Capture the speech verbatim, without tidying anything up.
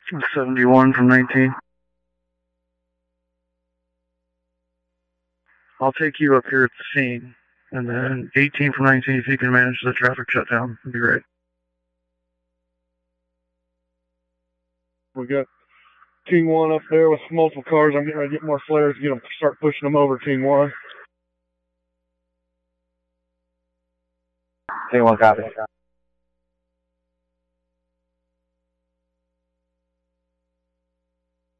seventy-one from nineteen. I'll take you up here at the scene. And then eighteen from nineteen, if you can manage the traffic shutdown, would be great. We got Team one up there with multiple cars. I'm getting ready to get more flares to get them, start pushing them over, Team one. Team one, copy.